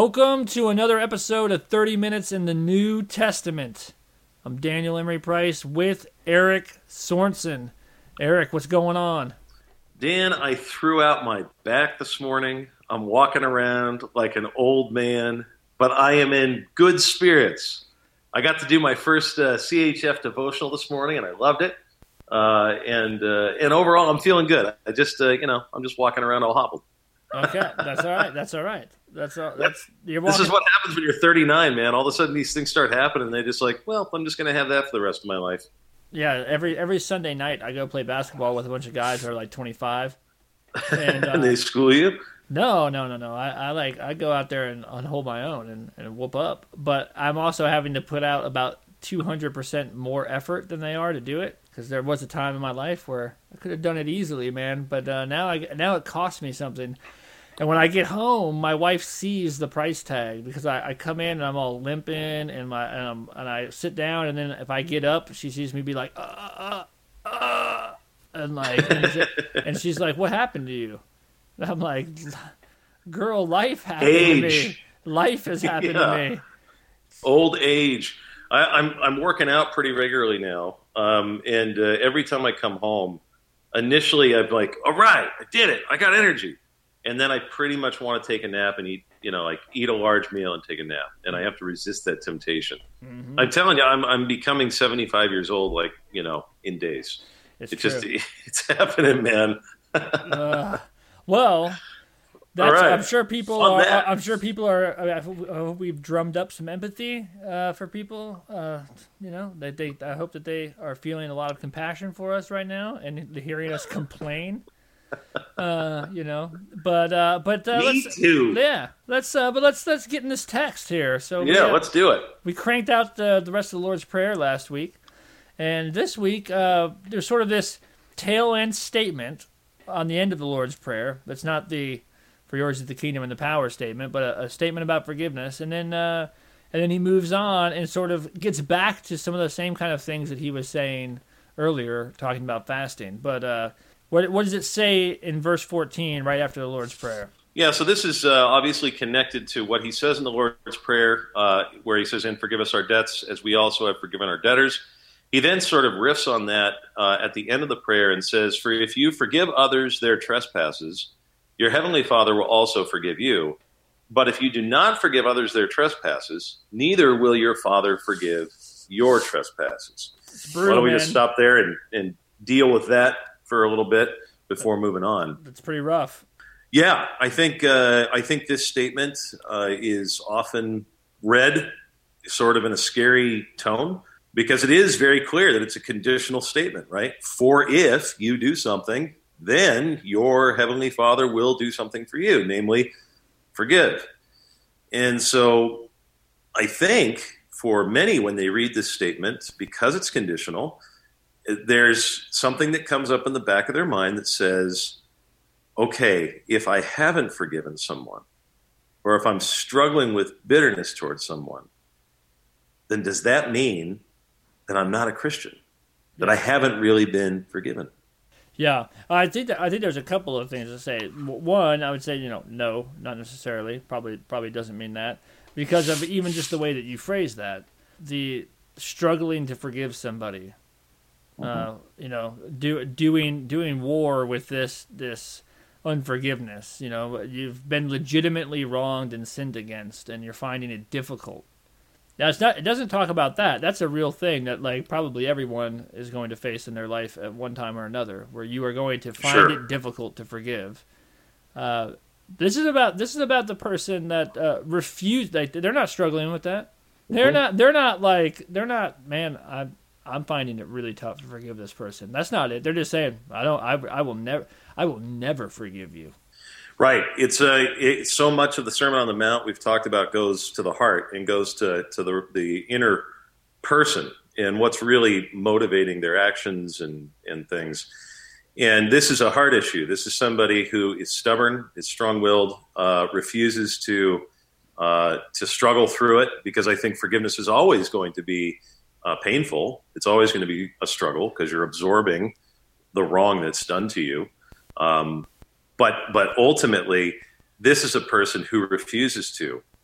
Welcome to another episode of 30 Minutes in the New Testament. I'm Daniel Emery Price with Eric Sorensen. Eric, what's going on? Dan, I threw out my back this morning. I'm walking around like an old man, but I am in good spirits. I got to do my first CHF devotional this morning, and I loved it. And overall, I'm feeling good. I just, I'm just walking around all hobbled. Okay, that's all right. That's all right. This is what happens when you're 39, man. All of a sudden, these things start happening, and they're just like, well, I'm just going to have that for the rest of my life. Yeah, every Sunday night, I go play basketball with a bunch of guys who are like 25. And they school you? No. I go out there and hold my own and whoop up. But I'm also having to put out about 200% more effort than they are to do it, because there was a time in my life where I could have done it easily, man. But now it costs me something. And when I get home, my wife sees the price tag, because I come in and I'm all limping and I sit down, and then if I get up, she sees me be like, and she's like, "What happened to you?" And I'm like, "Girl, life happened to me. Life has happened to me." Old age. I'm working out pretty regularly now, and every time I come home, initially I'm like, "All right, I did it. I got energy." And then I pretty much want to take a nap and eat a large meal and take a nap. And I have to resist that temptation. Mm-hmm. I'm telling you, I'm becoming 75 years old, in days. It's happening, man. Well, that's, right. I'm sure people are. I'm sure people are. We've drummed up some empathy for people. I hope that they are feeling a lot of compassion for us right now and hearing us complain. But Me let's, too. Yeah, let's get in this text here. So let's do it. We cranked out the rest of the Lord's Prayer last week, and this week there's sort of this tail end statement on the end of the Lord's Prayer. That's not the "For yours is the kingdom and the power" statement, but a statement about forgiveness, and then he moves on and sort of gets back to some of the same kind of things that he was saying earlier, talking about fasting, but. What does it say in verse 14, right after the Lord's Prayer? Yeah, so this is obviously connected to what he says in the Lord's Prayer, where he says, "And forgive us our debts, as we also have forgiven our debtors." He then sort of riffs on that at the end of the prayer and says, "For if you forgive others their trespasses, your heavenly Father will also forgive you. But if you do not forgive others their trespasses, neither will your Father forgive your trasspasses." It's brutal, Why don't we man. just stop there and deal with that for a little bit before moving on? That's pretty rough. Yeah, I think this statement is often read sort of in a scary tone, because it is very clear that it's a conditional statement, right? For if you do something, then your heavenly Father will do something for you, namely forgive. And so I think for many, when they read this statement, because it's conditional, there's something that comes up in the back of their mind that says, okay, if I haven't forgiven someone, or if I'm struggling with bitterness towards someone, then does that mean that I'm not a Christian, that I haven't really been forgiven? Yeah, I think there's a couple of things to say. One, I would say, no, not necessarily. Probably doesn't mean that, because of even just the way that you phrase that, the struggling to forgive somebody. Doing war with this unforgiveness. You've been legitimately wronged and sinned against, and you're finding it difficult. Now, it doesn't talk about that. That's a real thing that probably everyone is going to face in their life at one time or another, where you are going to find it difficult to forgive. This is about the person that refused. They're not struggling with that. They're not. Man, I'm finding it really tough to forgive this person. That's not it. They're just saying, I will never forgive you. Right. It's so much of the Sermon on the Mount we've talked about goes to the heart and goes to the inner person and what's really motivating their actions and things. And this is a heart issue. This is somebody who is stubborn, is strong-willed, refuses to struggle through it, because I think forgiveness is always going to be painful. It's always going to be a struggle because you're absorbing the wrong that's done to you. But ultimately, this is a person who refuses to.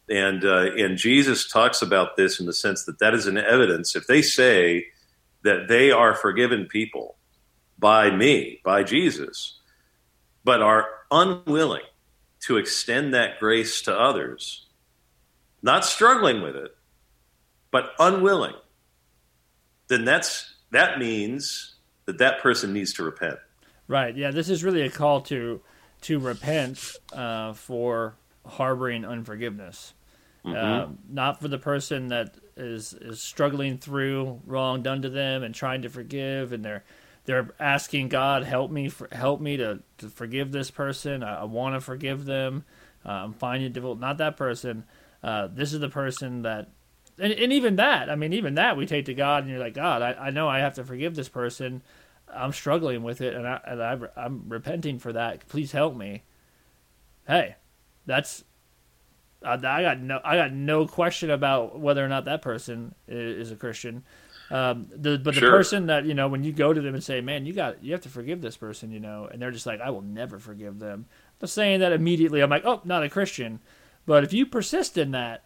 And Jesus talks about this in the sense that that is an evidence. If they say that they are forgiven people by me, by Jesus, but are unwilling to extend that grace to others, not struggling with it, but unwilling, then that means that person needs to repent. Right. Yeah. This is really a call to repent for harboring unforgiveness. Not for the person that is struggling through wrong done to them and trying to forgive, and they're asking God, help me to forgive this person. I want to forgive them. I'm finding it difficult. Not that person. This is the person that, and even that. I mean, even that we take to God, and you're like, God, I know I have to forgive this person. I'm struggling with it, and I'm repenting for that. Please help me. Hey, that's. I got no question about whether or not that person is a Christian. The person that, when you go to them and say, man, you have to forgive this person, and they're just like, I will never forgive them. I'm saying that immediately. I'm like, oh, not a Christian. But if you persist in that,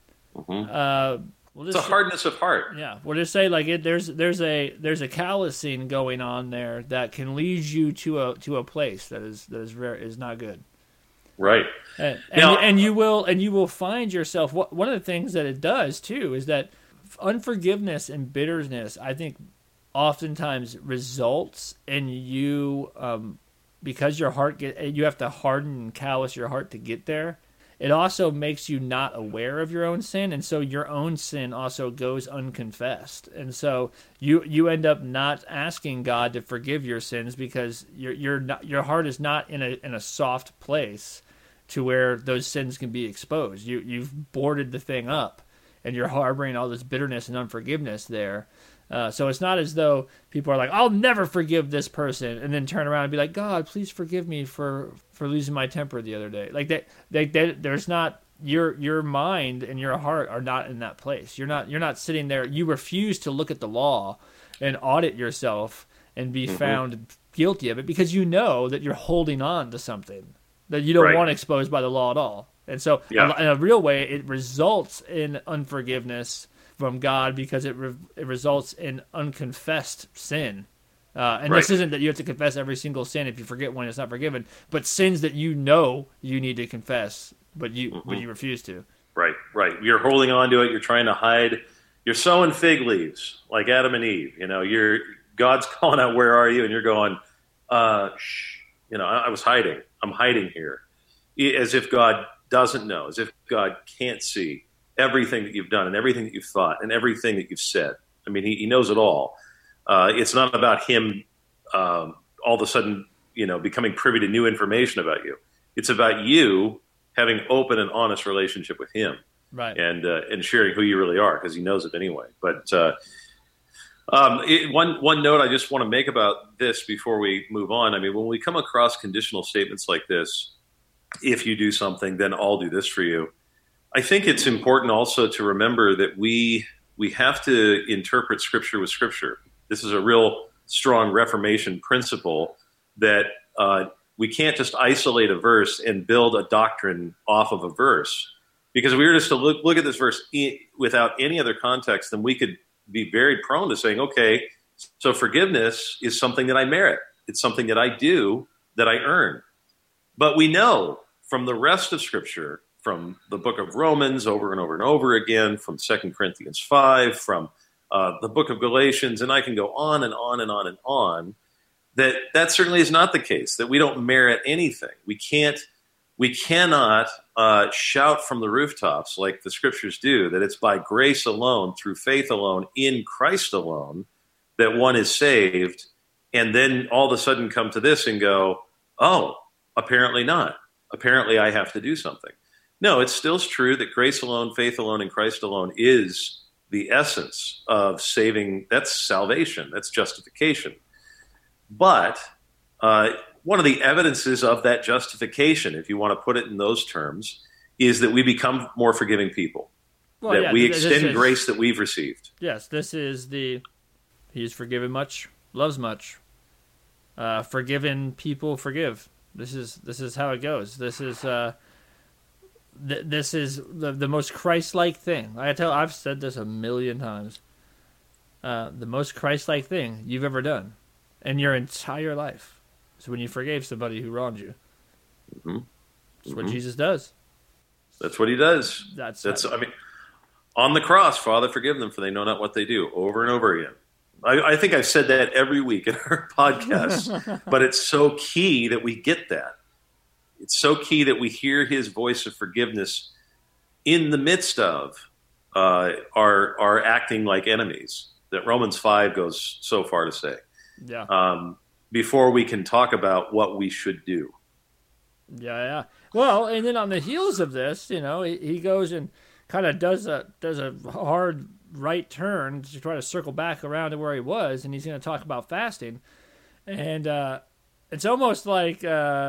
it's a hardness of heart. Yeah, we'll just say like there's a callousing going on there that can lead you to a place that is not good. Right. And you will find yourself. One of the things that it does too is that unforgiveness and bitterness, I think, oftentimes results in you, because your heart you have to harden and callous your heart to get there. It also makes you not aware of your own sin, and so your own sin also goes unconfessed. And so you end up not asking God to forgive your sins because your heart is not in a soft place to where those sins can be exposed. You've boarded the thing up, and you're harboring all this bitterness and unforgiveness there. So it's not as though people are like, I'll never forgive this person, and then turn around and be like, God, please forgive me for losing my temper the other day. Like that, there's not your mind and your heart are not in that place. You're not sitting there. You refuse to look at the law and audit yourself and be found guilty of it because you know that you're holding on to something that you don't want exposed by the law at all. And so in a real way, it results in unforgiveness from God because it results in unconfessed sin. This isn't that you have to confess every single sin. If you forget one, it's not forgiven. But sins that you know you need to confess, but you refuse to. Right. You're holding on to it. You're trying to hide. You're sowing fig leaves like Adam and Eve. God's calling out, where are you? And you're going, shh. I was hiding. I'm hiding here. As if God doesn't know, as if God can't see everything that you've done and everything that you've thought and everything that you've said. I mean, he knows it all. It's not about him all of a sudden, becoming privy to new information about you. It's about you having open and honest relationship with him, right? And sharing who you really are because he knows it anyway. But one note I just want to make about this before we move on. I mean, when we come across conditional statements like this, if you do something, then I'll do this for you. I think it's important also to remember that we have to interpret Scripture with Scripture. This is a real strong Reformation principle that we can't just isolate a verse and build a doctrine off of a verse. Because if we were just to look at this verse without any other context, then we could be very prone to saying, okay, so forgiveness is something that I merit. It's something that I do, that I earn. But we know from the rest of Scripture, from the book of Romans over and over and over again, from 2 Corinthians 5, from the book of Galatians, and I can go on and on and on and on, that certainly is not the case, that we don't merit anything. We cannot shout from the rooftops like the Scriptures do, that it's by grace alone, through faith alone, in Christ alone, that one is saved, and then all of a sudden come to this and go, oh, apparently not. Apparently I have to do something. No, it's still true that grace alone, faith alone, and Christ alone is the essence of saving. That's salvation. That's justification. But one of the evidences of that justification, if you want to put it in those terms, is that we become more forgiving people. We extend grace that we've received. Yes, this is he's forgiven much, loves much. Forgiven people forgive. This is how it goes. This is this is the most Christ-like thing. I've said this a million times. The most Christ-like thing you've ever done in your entire life is when you forgave somebody who wronged you. Mm-hmm. That's what Jesus does. That's what he does. That's I mean, on the cross, Father, forgive them, for they know not what they do, over and over again. I think I've said that every week in our podcast, but it's so key that we get that. It's so key that we hear his voice of forgiveness in the midst of our acting like enemies, that Romans 5 goes so far to say. Yeah. Before we can talk about what we should do. Yeah. Well, and then on the heels of this, he goes and kind of does a hard right turn to try to circle back around to where he was, and he's going to talk about fasting. And it's almost like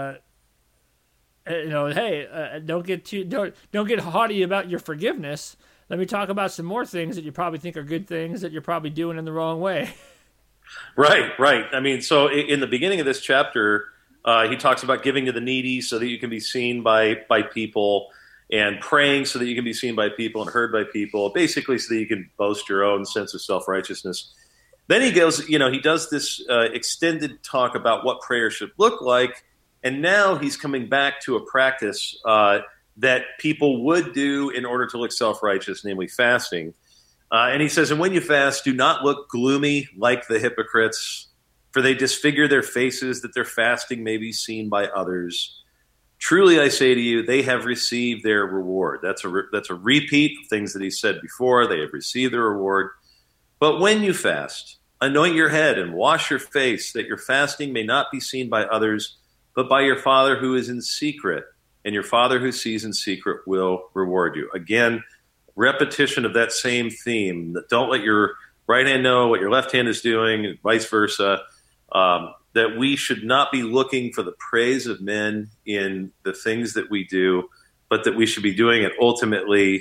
hey, don't get haughty about your forgiveness. Let me talk about some more things that you probably think are good things that you're probably doing in the wrong way. Right. I mean, so in the beginning of this chapter, he talks about giving to the needy so that you can be seen by people, and praying so that you can be seen by people and heard by people, basically so that you can boast your own sense of self-righteousness. Then he goes, he does this extended talk about what prayer should look like, and now he's coming back to a practice that people would do in order to look self-righteous, namely fasting. And he says, and when you fast, do not look gloomy like the hypocrites, for they disfigure their faces that their fasting may be seen by others. Truly, I say to you, they have received their reward. That's a repeat of things that he said before. They have received their reward. But when you fast, anoint your head and wash your face, that your fasting may not be seen by others, but by your Father who is in secret. And your Father who sees in secret will reward you. Again, repetition of that same theme. Don't let your right hand know what your left hand is doing, and vice versa. That we should not be looking for the praise of men in the things that we do, but that we should be doing it ultimately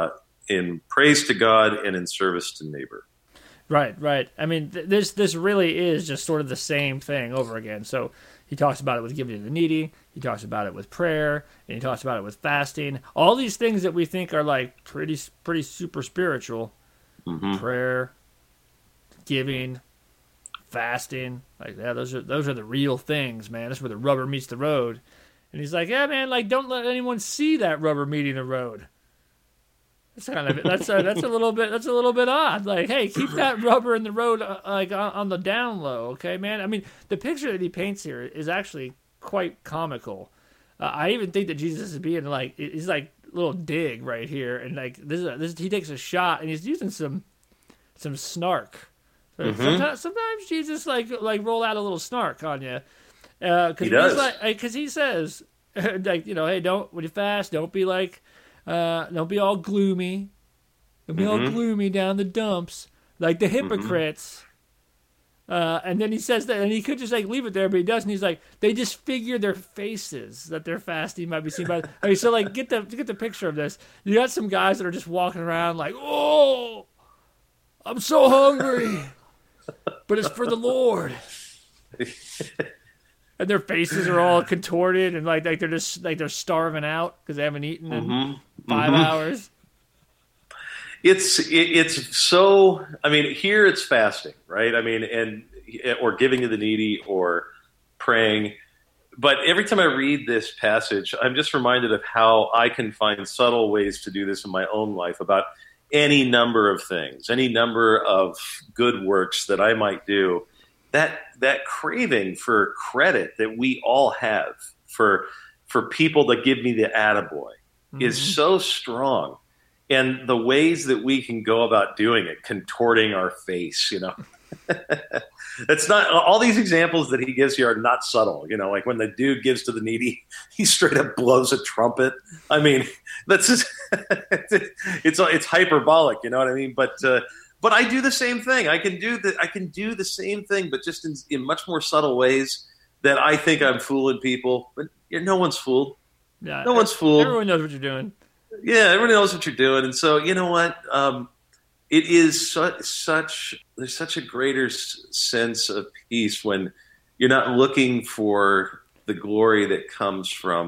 in praise to God and in service to neighbor. Right. I mean, this really is just sort of the same thing over again. So he talks about it with giving to the needy. He talks about it with prayer, and he talks about it with fasting. All these things that we think are like pretty super spiritual. Mm-hmm. Prayer, giving, fasting, like those are the real things, man. That's where the rubber meets the road. And he's like, yeah, man, like don't let anyone see that rubber meeting the road. That's kind of that's a little bit odd. Like, hey, keep that rubber in the road like on the down low, okay, man. I mean, the picture that he paints here is actually quite comical. I even think that Jesus is being like, he's like a little dig right here, and like this he takes a shot and he's using some snark. Mm-hmm. Sometimes Jesus like roll out a little snark on you, he does, because he says like, hey, when you fast, don't be like, don't be all gloomy, don't be all gloomy down the dumps like the hypocrites. And then he says that, and he could just like leave it there, but he doesn't. He's like, they disfigure their faces that their fasting might be seen by. I mean, so like get the picture of this. You got some guys that are just walking around like, oh, I'm so hungry. But it's for the Lord. And their faces are all contorted and like they're just like they're starving out because they haven't eaten in 5 hours. It's so, I mean, here it's fasting, right? I mean, or giving to the needy or praying. But every time I read this passage, I'm just reminded of how I can find subtle ways to do this in my own life about any number of things, any number of good works that I might do. That craving for credit that we all have for people that give me the attaboy is so strong. And the ways that we can go about doing it, contorting our face, It's not, all these examples that he gives here are not subtle. Like when the dude gives to the needy, he straight up blows a trumpet. I mean, that's just, it's hyperbolic, you know what I mean? But I do the same thing. I can do the same thing, but just in much more subtle ways that I think I'm fooling people. But no one's fooled. Yeah, no one's fooled. Everyone knows what you're doing. Yeah, everyone knows what you're doing. And so, you know what? It is there's such a greater sense of peace when you're not looking for the glory that comes from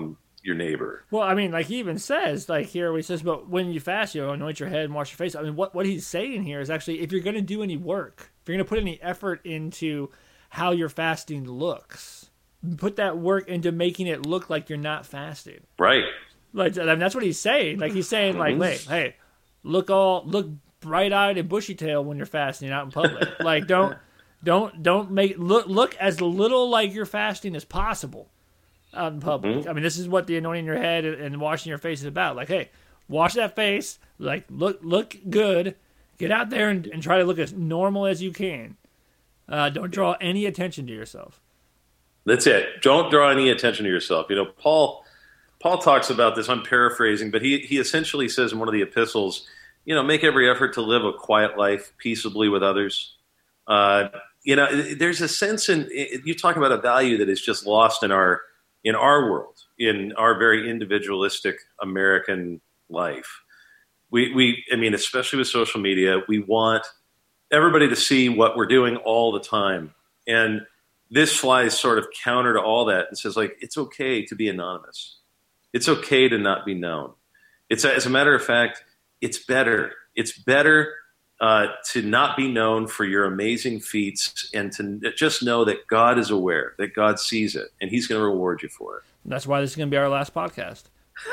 your neighbor. Well, I mean, like he even says, like here, he says, but when you fast, anoint your head and wash your face. I mean, what he's saying here is actually, if you're going to do any work, if you're going to put any effort into how your fasting looks, put that work into making it look like you're not fasting. Right. Like, I mean, that's what he's saying. Like he's saying, like, hey, look bright-eyed and bushy-tailed when you're fasting out in public. Like, don't make look as little like you're fasting as possible out in public. I mean, this is what the anointing your head and washing your face is about. Like, hey, wash that face. Like, look good. Get out there and try to look as normal as you can. Don't draw any attention to yourself. That's it. Don't draw any attention to yourself. Paul talks about this. I'm paraphrasing, but he essentially says in one of the epistles, make every effort to live a quiet life peaceably with others. There's a sense you talk about a value that is just lost in our world, in our very individualistic American life. I mean, especially with social media, we want everybody to see what we're doing all the time. And this flies sort of counter to all that and says, like, it's okay to be anonymous. It's okay to not be known. As a matter of fact, it's better. It's better to not be known for your amazing feats and to just know that God is aware, that God sees it, and he's going to reward you for it. That's why this is going to be our last podcast.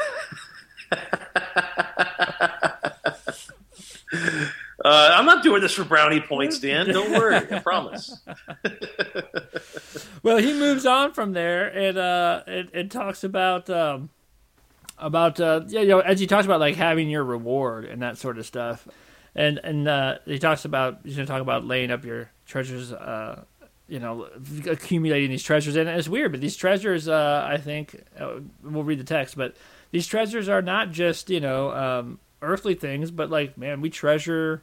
I'm not doing this for brownie points, Dan. Don't worry. I promise. Well, he moves on from there and talks about as he talks about like having your reward and that sort of stuff, and he talks about he's going to talk about laying up your treasures, accumulating these treasures, and it's weird, but these treasures, I think, we'll read the text, but these treasures are not just earthly things, but like, man, we treasure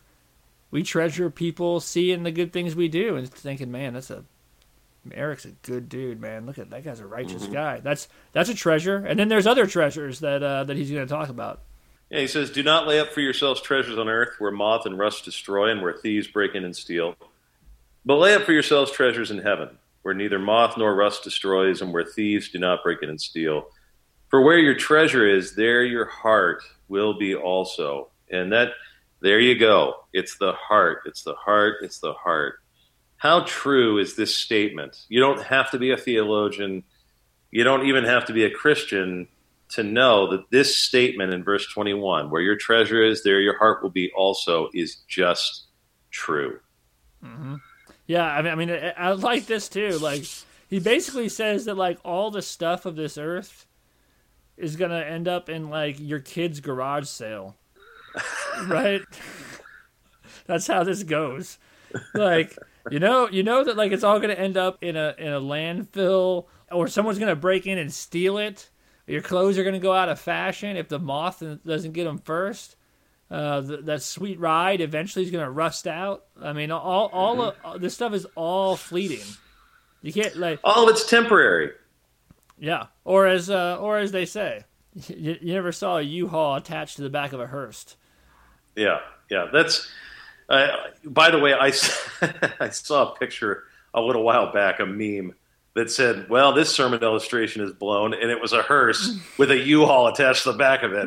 people seeing the good things we do and thinking, man, Eric's a good dude, man. Look at that guy's a righteous guy. That's a treasure. And then there's other treasures that he's going to talk about. Yeah, he says, do not lay up for yourselves treasures on earth where moth and rust destroy and where thieves break in and steal. But lay up for yourselves treasures in heaven where neither moth nor rust destroys and where thieves do not break in and steal. For where your treasure is, there your heart will be also. And there you go. It's the heart. It's the heart. It's the heart. How true is this statement? You don't have to be a theologian. You don't even have to be a Christian to know that this statement in verse 21, where your treasure is, there your heart will be also, is just true. Mm-hmm. Yeah, I mean, I like this too. Like, he basically says that like all the stuff of this earth is going to end up in like your kid's garage sale. Right? That's how this goes. Like, you know that like it's all going to end up in a landfill, or someone's going to break in and steal it. Your clothes are going to go out of fashion if the moth doesn't get them first. That sweet ride eventually is going to rust out. I mean, all of this stuff is all fleeting. You can't like all of it's temporary. Yeah, or as they say, you never saw a U-Haul attached to the back of a hearse. Yeah. That's. By the way, I saw a picture a little while back, a meme that said, "Well, this sermon illustration is blown," and it was a hearse with a U-Haul attached to the back of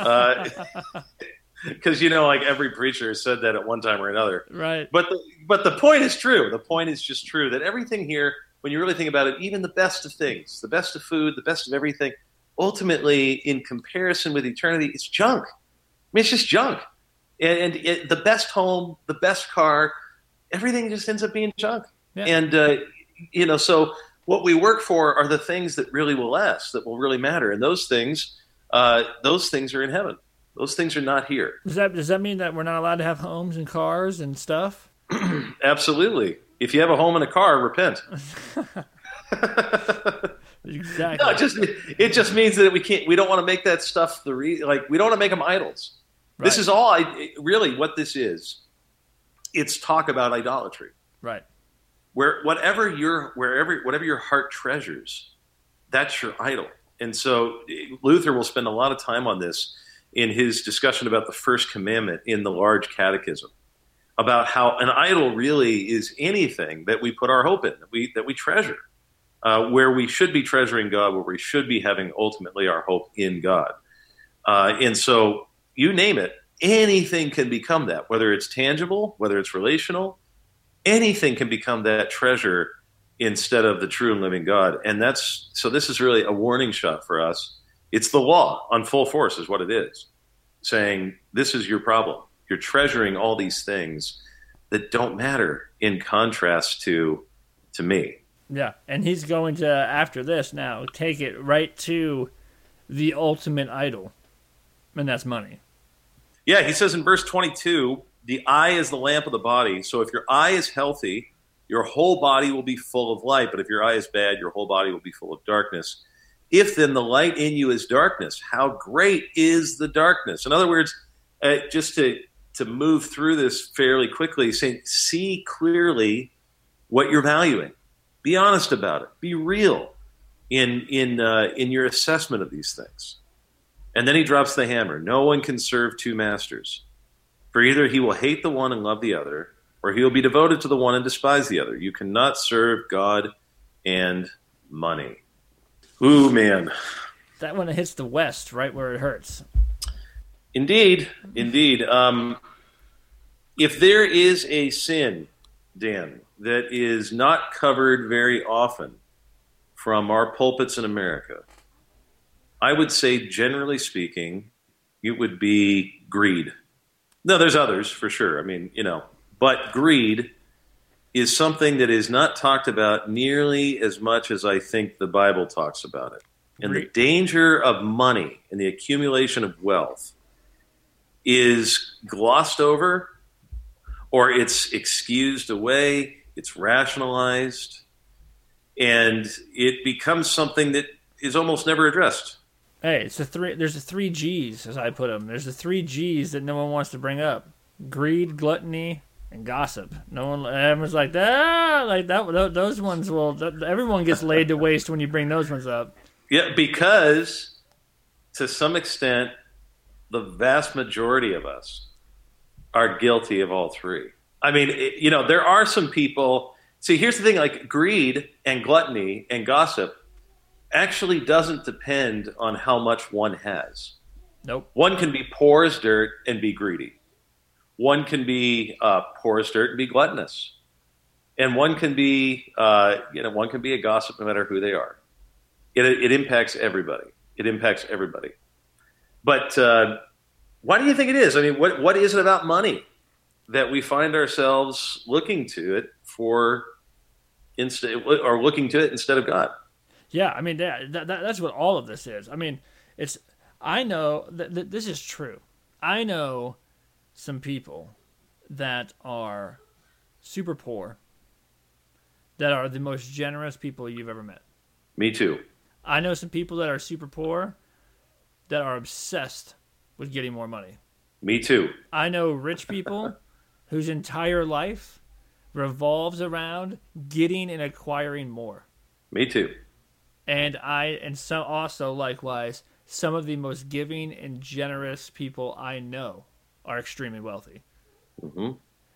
it. Because like every preacher has said that at one time or another, right? But the point is true. The point is just true that everything here, when you really think about it, even the best of things, the best of food, the best of everything, ultimately, in comparison with eternity, it's junk. I mean, it's just junk. And the best home, the best car, everything just ends up being junk. Yeah. And so what we work for are the things that really will last, that will really matter, and those things are in heaven. Those things are not here. Does that mean that we're not allowed to have homes and cars and stuff? Absolutely. If you have a home and a car, repent. Exactly. No, it just means that we don't want to make that stuff we don't want to make them idols. Right. This is all really what this is. It's talk about idolatry. Right. Whatever your heart treasures, that's your idol. And so Luther will spend a lot of time on this in his discussion about the first commandment in the Large Catechism, about how an idol really is anything that we put our hope in, that we treasure. where we should be treasuring God, where we should be having ultimately our hope in God. And so you name it, anything can become that, whether it's tangible, whether it's relational, anything can become that treasure instead of the true and living God. And so this is really a warning shot for us. It's the law on full force is what it is, saying this is your problem. You're treasuring all these things that don't matter in contrast to me. Yeah, and he's going to, after this now, take it right to the ultimate idol, and that's money. Yeah, he says in verse 22, the eye is the lamp of the body. So if your eye is healthy, your whole body will be full of light. But if your eye is bad, your whole body will be full of darkness. If then the light in you is darkness, how great is the darkness? In other words, just to move through this fairly quickly, saying, see clearly what you're valuing. Be honest about it. Be real in your assessment of these things. And then he drops the hammer. No one can serve two masters. For either he will hate the one and love the other, or he will be devoted to the one and despise the other. You cannot serve God and money. Ooh, man. That one hits the West right where it hurts. Indeed. If there is a sin, Dan, that is not covered very often from our pulpits in America, I would say, generally speaking, it would be greed. No, there's others for sure. I mean, but greed is something that is not talked about nearly as much as I think the Bible talks about it. And the danger of money and the accumulation of wealth is glossed over, or it's excused away, it's rationalized, and it becomes something that is almost never addressed. Hey, there's the three G's, as I put them. There's the three G's that no one wants to bring up: greed, gluttony, and gossip. Everyone's like that. Those ones everyone gets laid to waste when you bring those ones up. Yeah, because to some extent, the vast majority of us are guilty of all three. I mean, there are some people. See, here's the thing: like greed and gluttony and gossip actually doesn't depend on how much one has. Nope. One can be poor as dirt and be greedy. One can be poor as dirt and be gluttonous, and one can be a gossip no matter who they are. It impacts everybody. But why do you think it is? I mean, what is it about money that we find ourselves looking to it instead of God? Yeah, I mean that's what all of this is. I mean, I know that this is true. I know some people that are super poor that are the most generous people you've ever met. Me too. I know some people that are super poor that are obsessed with getting more money. Me too. I know rich people whose entire life revolves around getting and acquiring more. Me too. And so also likewise, some of the most giving and generous people I know are extremely wealthy. Mm-hmm.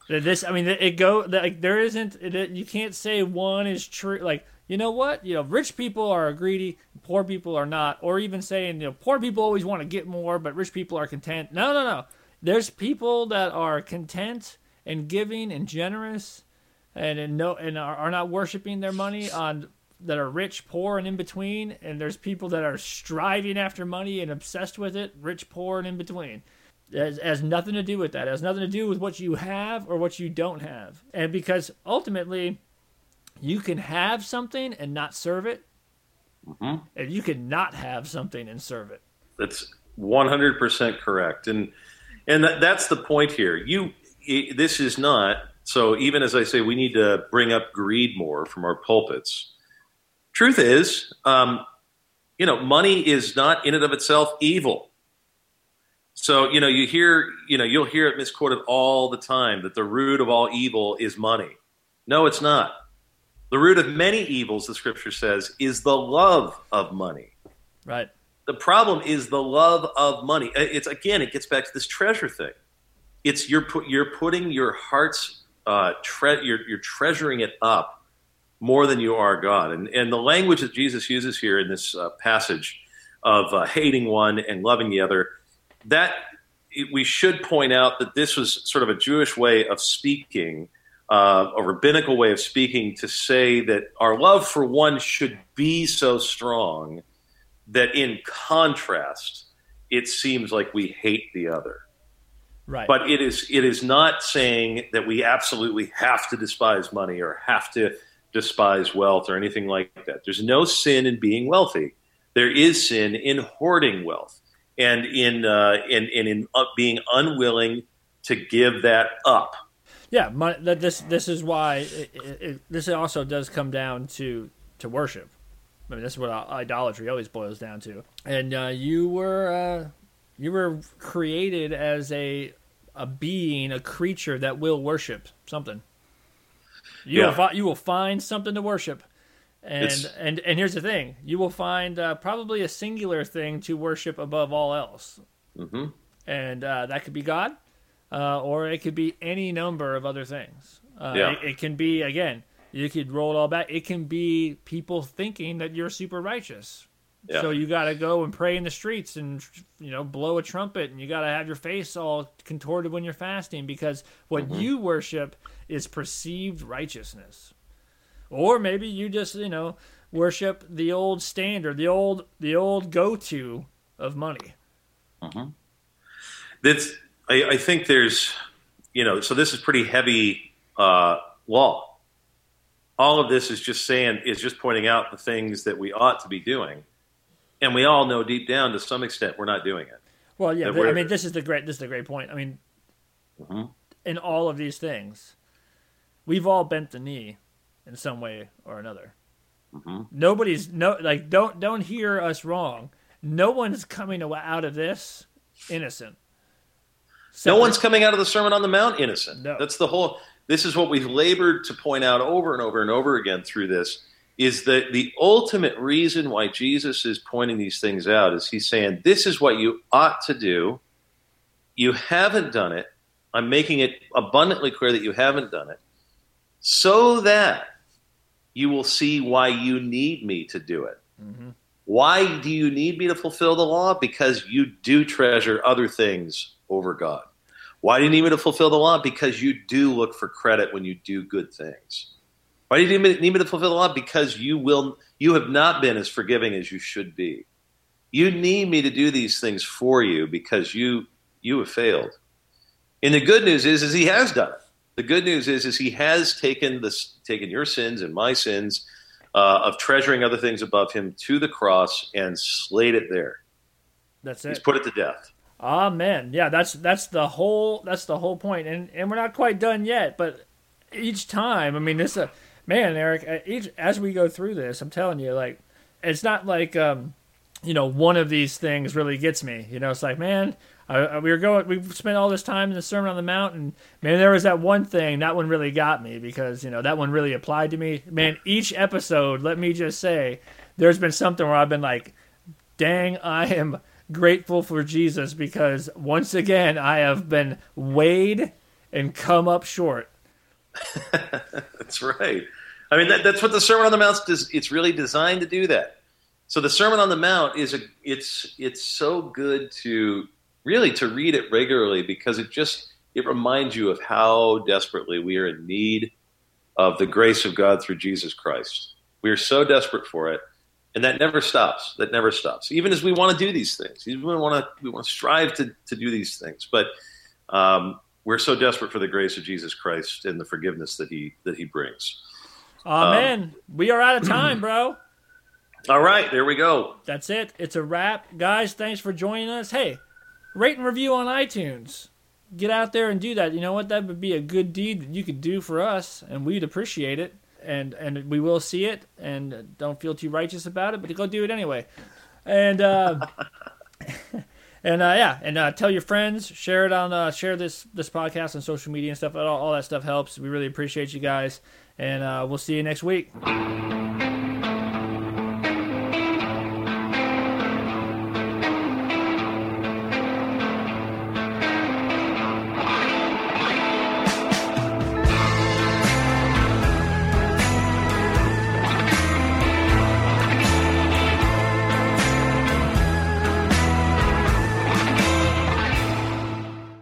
You can't say one is true. Like, you know what? Rich people are greedy, poor people are not. Or even saying, poor people always want to get more, but rich people are content. No. There's people that are content and giving and generous and are not worshiping their money that are rich, poor, and in between. And there's people that are striving after money and obsessed with it, rich, poor, and in between. It has nothing to do with that. It has nothing to do with what you have or what you don't have. And because ultimately, you can have something and not serve it, mm-hmm. and you can not have something and serve it. That's 100% correct. And that's the point here. This is not, so even as I say, we need to bring up greed more from our pulpits. Truth is, money is not in and of itself evil. So, you'll hear it misquoted all the time that the root of all evil is money. No, it's not. The root of many evils, the scripture says, is the love of money. Right. The problem is the love of money. It gets back to this treasure thing. It's you're putting your heart's you're treasuring it up more than you are God. And the language that Jesus uses here in this passage of hating one and loving the other, that we should point out that this was sort of a Jewish way of speaking, a rabbinical way of speaking, to say that our love for one should be so strong that in contrast, it seems like we hate the other. Right. But it is not saying that we absolutely have to despise money or have to despise wealth or anything like that. There's no sin in being wealthy. There is sin in hoarding wealth and in being unwilling to give that up. Yeah, this is why this also does come down to worship. I mean, this is what idolatry always boils down to. And you were created as a being, a creature that will worship something. You will find something to worship, and here's the thing: you will find probably a singular thing to worship above all else, and that could be God, or it could be any number of other things. It can be, again, you could roll it all back. It can be people thinking that you're super righteous. Yeah. So you got to go and pray in the streets and, blow a trumpet, and you got to have your face all contorted when you're fasting, because what you worship is perceived righteousness. Or maybe you just, worship the old standard, the old go-to of money. I think there's, so this is pretty heavy law. All of this is just pointing out the things that we ought to be doing. And we all know deep down, to some extent, we're not doing it. Well, yeah. This is the great point. I mean, in all of these things, we've all bent the knee in some way or another. Don't hear us wrong. No one's coming out of this innocent. No one's coming out of the Sermon on the Mount innocent. No. That's the whole. This is what we've labored to point out over and over and over again through this. Is that the ultimate reason why Jesus is pointing these things out? Is he's saying, this is what you ought to do. You haven't done it. I'm making it abundantly clear that you haven't done it, so that you will see why you need me to do it. Why do you need me to fulfill the law? Because you do treasure other things over God. Why do you need me to fulfill the law? Because you do look for credit when you do good things. Why do you need me to fulfill the law? Because you have not been as forgiving as you should be. You need me to do these things for you because you have failed. And the good news is he has done it. The good news is he has taken your sins and my sins of treasuring other things above him to the cross and slayed it there. That's it. He's put it to death. Amen. Yeah, that's the whole point. And we're not quite done yet, but each time, I mean, this. Man, Eric, as we go through this, I'm telling you, like, it's not like, one of these things really gets me. It's like, man, we've spent all this time in the Sermon on the Mount, and man, there was that one thing, that one really got me because, that one really applied to me. Man, each episode, let me just say, there's been something where I've been like, dang, I am grateful for Jesus because once again, I have been weighed and come up short. That's right. I mean, that's what the Sermon on the Mount does. It's really designed to do that. So the Sermon on the Mount it's so good to read it regularly because it reminds you of how desperately we are in need of the grace of God through Jesus Christ. We are so desperate for it, and that never stops. That never stops. Even as we want to do these things, even we want to strive to do these things, but we're so desperate for the grace of Jesus Christ and the forgiveness that he brings. Amen. We are out of time, bro. All right, there we go. That's it. It's a wrap. Guys, thanks for joining us. Hey, rate and review on iTunes. Get out there and do that. You know what? That would be a good deed that you could do for us, and we'd appreciate it. And we will see it, and don't feel too righteous about it, but go do it anyway. And And tell your friends, share it on, share this podcast on social media and stuff. All that stuff helps. We really appreciate you guys, and we'll see you next week.